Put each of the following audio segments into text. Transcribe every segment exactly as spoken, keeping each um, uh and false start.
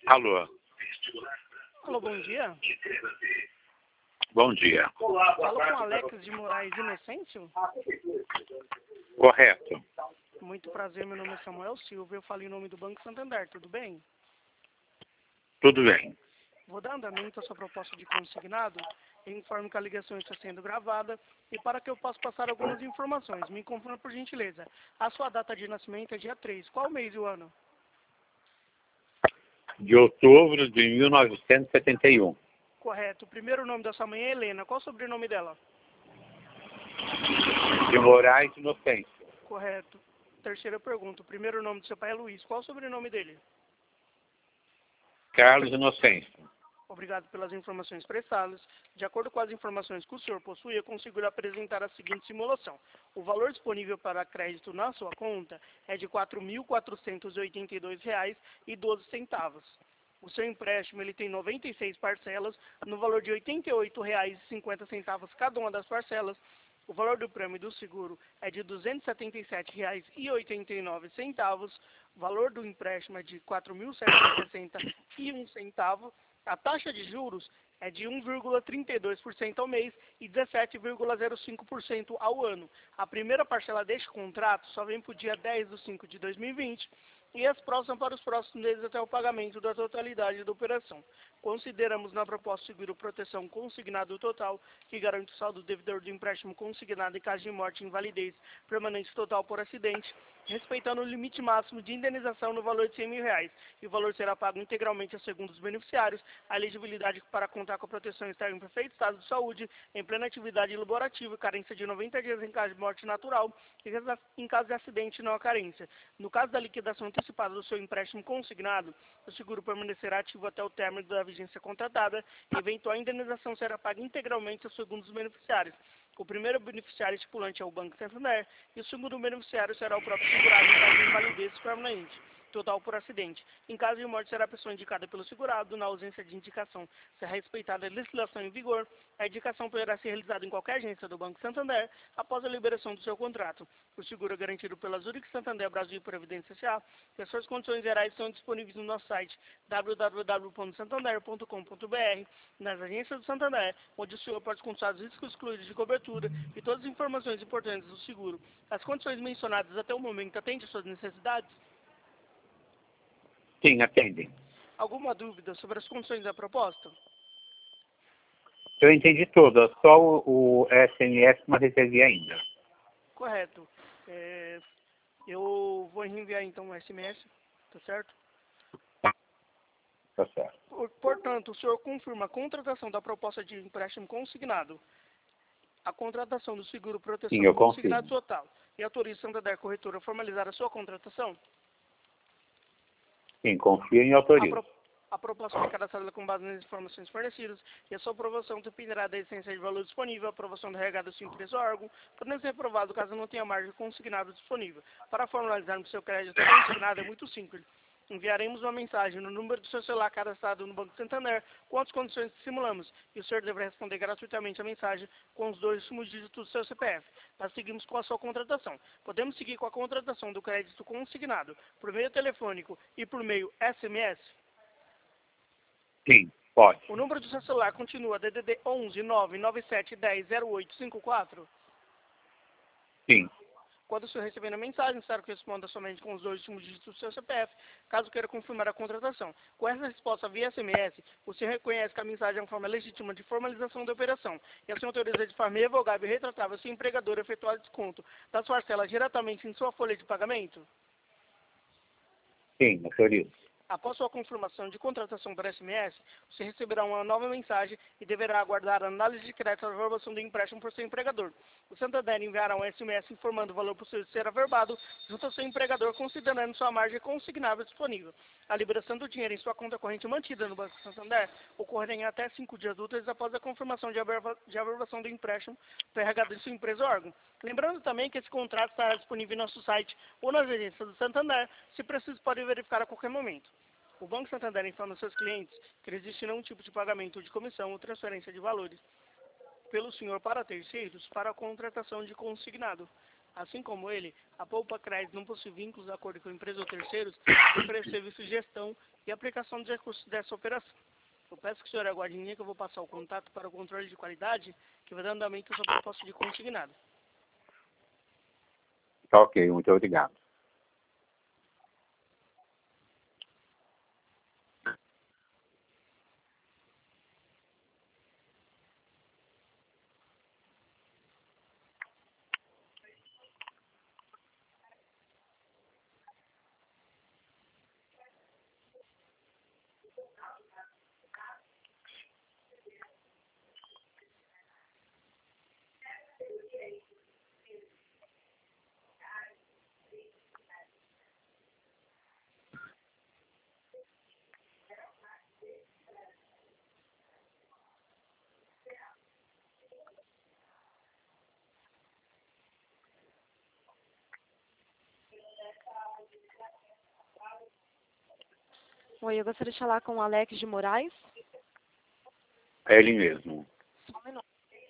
Alô. Alô, bom dia. Bom dia. Falo com Alex de Moraes Inocêncio? Correto. Muito prazer, meu nome é Samuel Silva, eu falo em nome do Banco Santander, tudo bem? Tudo bem. Vou dar andamento à sua proposta de consignado, eu informo que a ligação está sendo gravada e para que eu possa passar algumas informações, me confirma por gentileza. A sua data de nascimento é dia três, qual mês e o ano? De outubro de mil novecentos e setenta e um. Correto. O primeiro nome da sua mãe é Helena, qual o sobrenome dela? De Moraes Inocêncio. Correto. Terceira pergunta, o primeiro nome do seu pai é Luiz, qual o sobrenome dele? Carlos Inocêncio. Obrigado pelas informações prestadas. De acordo com as informações que o senhor possui, eu consigo lhe apresentar a seguinte simulação. O valor disponível para crédito na sua conta é de quatro mil quatrocentos e oitenta e dois reais e doze centavos. O seu empréstimo ele tem noventa e seis parcelas, no valor de oitenta e oito reais e cinquenta centavos cada uma das parcelas. O valor do prêmio do seguro é de duzentos e setenta e sete reais e oitenta e nove centavos. O valor do empréstimo é de quatro mil setecentos e sessenta e um centavo. A taxa de juros é de um vírgula trinta e dois por cento ao mês e dezessete vírgula zero cinco por cento ao ano. A primeira parcela deste contrato só vem para o dia dez de cinco de dois mil e vinte e as próximas para os próximos meses até o pagamento da totalidade da operação. Consideramos na proposta seguro proteção consignado total, que garante o saldo devedor do empréstimo consignado em caso de morte, invalidez permanente total por acidente, respeitando o limite máximo de indenização no valor de cem mil reais, e o valor será pago integralmente a segundo os beneficiários. A elegibilidade para contar com a proteção está em perfeito estado de saúde, em plena atividade laborativa, carência de noventa dias em caso de morte natural, e em caso de acidente não há carência. No caso da liquidação antecipada do seu empréstimo consignado, o seguro permanecerá ativo até o término da vigência contratada, e eventual indenização será paga integralmente a segundo os beneficiários. O primeiro beneficiário estipulante é o Banco Santander, e o segundo beneficiário será o próprio segurado em caso de invalidez permanente total por acidente. Em caso de morte, será a pessoa indicada pelo segurado. Na ausência de indicação, será respeitada a legislação em vigor. A indicação poderá ser realizada em qualquer agência do Banco Santander após a liberação do seu contrato. O seguro é garantido pela Zurich Santander Brasil e Previdência S A e as suas condições gerais estão disponíveis no nosso site w w w ponto santander ponto com ponto b r, nas agências do Santander, onde o senhor pode consultar os riscos excluídos de cobertura e todas as informações importantes do seguro. As condições mencionadas até o momento atendem às suas necessidades? Sim, atendem. Alguma dúvida sobre as condições da proposta? Eu entendi tudo, só o, o S M S não recebi ainda. Correto. É, eu vou enviar então um S M S, tá certo? Tá certo. Por- Portanto, o senhor confirma a contratação da proposta de empréstimo consignado, a contratação do seguro proteção Sim, eu consignado confirmo. total e autoriza a Santander Corretora a formalizar a sua contratação? Sim, confio e A, autorizo. pro, a proposta foi cadastrada com base nas informações fornecidas e a sua aprovação dependerá da essência de valor disponível, a aprovação do regado do sua empresa ou órgão, podendo ser aprovado caso não tenha margem consignada disponível. Para formalizarmos seu crédito consignado é muito simples. Enviaremos uma mensagem no número do seu celular cadastrado no Banco Santander com as condições que simulamos e o senhor deverá responder gratuitamente a mensagem com os dois últimos dígitos do seu C P F. Nós seguimos com a sua contratação. Podemos seguir com a contratação do crédito consignado por meio telefônico e por meio S M S? Sim, pode. O número do seu celular continua D D D onze nove nove sete um zero zero oito cinco quatro? Sim. Quando o senhor receber a mensagem, espero que responda somente com os dois últimos dígitos do seu C P F, caso queira confirmar a contratação. Com essa resposta via S M S, o senhor reconhece que a mensagem é uma forma legítima de formalização da operação e assim autoriza de forma revogável e retratável seu empregador a efetuar desconto das parcelas diretamente em sua folha de pagamento? Sim, autorizo. Após sua confirmação de contratação por S M S, você receberá uma nova mensagem e deverá aguardar a análise de crédito da aprovação do empréstimo por seu empregador. O Santander enviará um S M S informando o valor possível de ser averbado junto ao seu empregador, considerando sua margem consignável disponível. A liberação do dinheiro em sua conta corrente mantida no Banco Santander ocorrerá em até cinco dias úteis após a confirmação de averba- de averbação do empréstimo P R H de sua empresa ou órgão. Lembrando também que esse contrato estará disponível em nosso site ou nas agências do Santander, se preciso pode verificar a qualquer momento. O Banco Santander informa aos seus clientes que não existe nenhum tipo de pagamento de comissão ou transferência de valores pelo senhor para terceiros para a contratação de consignado. Assim como ele, a Poupa Crédito não possui vínculos de acordo com empresa ou terceiros que oferecem serviço de gestão e aplicação dos recursos dessa operação. Eu peço que o senhor aguarde em linha que eu vou passar o contato para o controle de qualidade que vai dar andamento à sua proposta de consignado. Tá ok, muito obrigado. Oi, eu gostaria de falar com o Alex de Moraes. É ele mesmo. Só um minuto.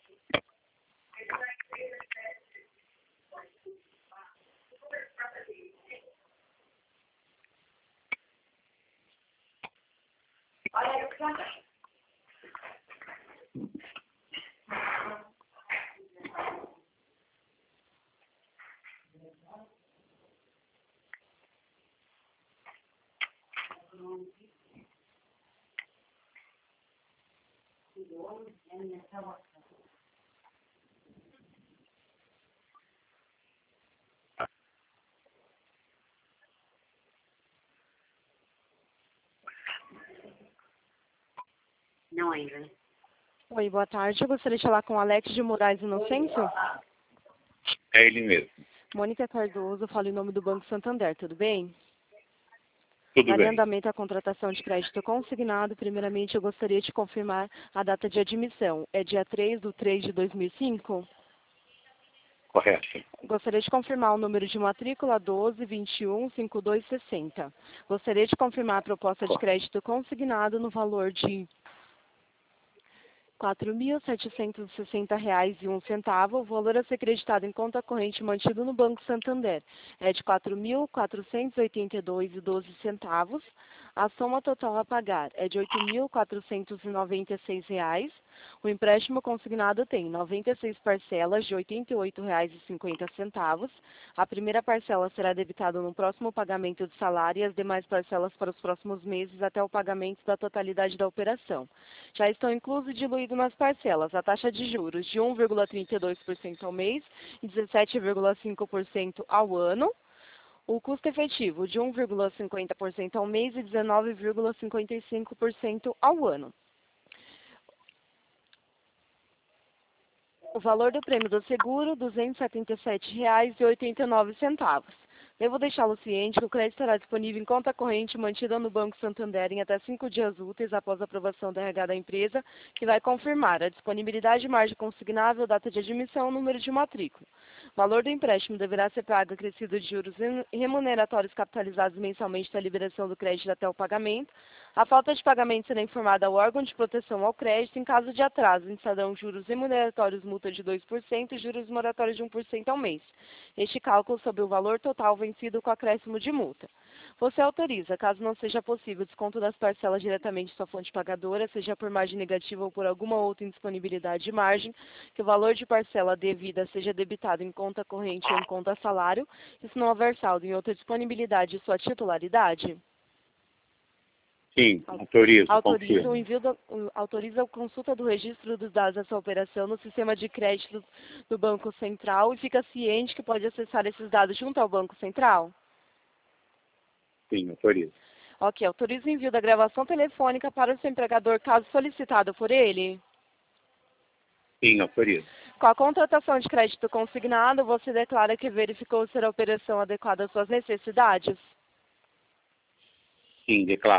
Não ainda. Oi, boa tarde. Eu gostaria de falar com o Alex de Moraes Inocêncio. É ele mesmo. Mônica Cardoso, falo em nome do Banco Santander, tudo bem? Tudo Daria bem. andamento à contratação de crédito consignado. Primeiramente, eu gostaria de confirmar a data de admissão. É dia três de três de dois mil e cinco? Correto. Gostaria de confirmar o número de matrícula doze, vinte e um, cinquenta e dois, sessenta. Gostaria de confirmar a proposta de crédito consignado no valor de quatro mil setecentos e sessenta reais e um centavo. O valor a ser creditado em conta corrente mantido no Banco Santander é de quatro mil quatrocentos e oitenta e dois reais e doze centavos. A soma total a pagar é de oito mil quatrocentos e noventa e seis reais. O empréstimo consignado tem noventa e seis parcelas de oitenta e oito reais e cinquenta centavos. A primeira parcela será debitada no próximo pagamento de salário e as demais parcelas para os próximos meses até o pagamento da totalidade da operação. Já estão inclusos e diluídos nas parcelas a taxa de juros de um vírgula trinta e dois por cento ao mês e dezessete vírgula cinco por cento ao ano. O custo efetivo de um vírgula cinquenta por cento ao mês e dezenove vírgula cinquenta e cinco por cento ao ano. O valor do prêmio do seguro, duzentos e setenta e sete reais e oitenta e nove centavos. Devo deixá-lo ciente que o crédito estará disponível em conta corrente mantida no Banco Santander em até cinco dias úteis após a aprovação da R H da empresa, que vai confirmar a disponibilidade de margem consignável, data de admissão e número de matrícula. O valor do empréstimo deverá ser pago acrescido de juros remuneratórios capitalizados mensalmente da liberação do crédito até o pagamento. A falta de pagamento será informada ao órgão de proteção ao crédito. Em caso de atraso, iniciarão juros remuneratórios, multa de dois por cento e juros moratórios de um por cento ao mês. Este cálculo sobre o valor total vencido com acréscimo de multa. Você autoriza, caso não seja possível, o desconto das parcelas diretamente em sua fonte pagadora, seja por margem negativa ou por alguma outra indisponibilidade de margem, que o valor de parcela devida seja debitado em conta corrente ou em conta salário, e se não houver saldo em outra disponibilidade de sua titularidade? Sim, autorizo, Autoriza confirmo. o envio da, autoriza a consulta do registro dos dados dessa operação no sistema de crédito do Banco Central e fica ciente que pode acessar esses dados junto ao Banco Central? Sim, autorizo. Ok, autoriza o envio da gravação telefônica para o seu empregador, caso solicitado por ele. Sim, autorizo. Com a contratação de crédito consignado, você declara que verificou ser a operação adequada às suas necessidades? Sim, declaro.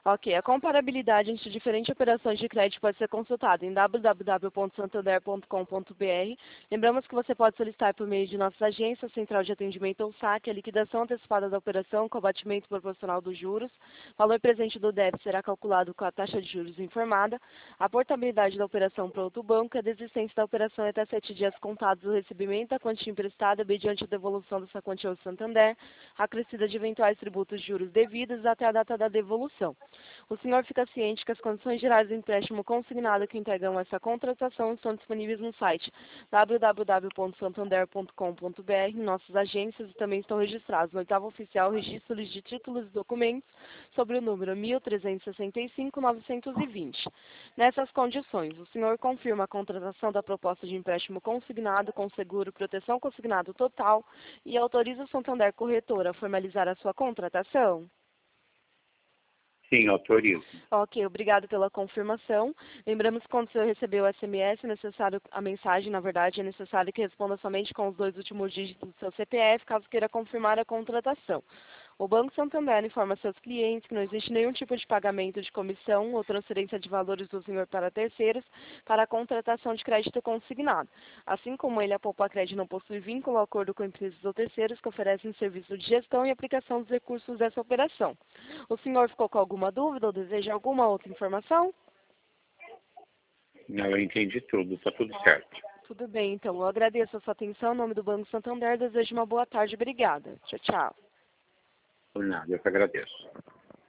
Ok, a comparabilidade entre diferentes operações de crédito pode ser consultada em w w w ponto santander ponto com ponto b r. Lembramos que você pode solicitar por meio de nossas agências, central de atendimento ou saque, a liquidação antecipada da operação com abatimento proporcional dos juros. O valor presente do débito será calculado com a taxa de juros informada. A portabilidade da operação para outro banco e a desistência da operação é até sete dias contados do recebimento da quantia emprestada mediante a devolução dessa quantia ao Santander, acrescida de eventuais tributos de juros devidos até a data da devolução. O senhor fica ciente que as condições gerais do empréstimo consignado que integram essa contratação estão disponíveis no site w w w ponto santander ponto com ponto b r, em nossas agências, e também estão registrados no oitavo oficial registros de títulos e documentos sobre o número mil trezentos e sessenta e cinco, novecentos e vinte. Nessas condições, o senhor confirma a contratação da proposta de empréstimo consignado com seguro proteção consignado total e autoriza o Santander Corretora a formalizar a sua contratação? Sim, autorizo. Ok, obrigado pela confirmação. Lembramos que quando o senhor recebeu o S M S, é necessário, a mensagem, na verdade, é necessário que responda somente com os dois últimos dígitos do seu C P F, caso queira confirmar a contratação. O Banco Santander informa seus clientes que não existe nenhum tipo de pagamento de comissão ou transferência de valores do senhor para terceiros para a contratação de crédito consignado. Assim como ele, a Poupa Crédito não possui vínculo ou acordo com empresas ou terceiros que oferecem serviço de gestão e aplicação dos recursos dessa operação. O senhor ficou com alguma dúvida ou deseja alguma outra informação? Não, eu entendi tudo, está tudo certo. Tudo bem, então. Eu agradeço a sua atenção. Em nome do Banco Santander, desejo uma boa tarde. Obrigada. Tchau, tchau. Por nada, eu que agradeço.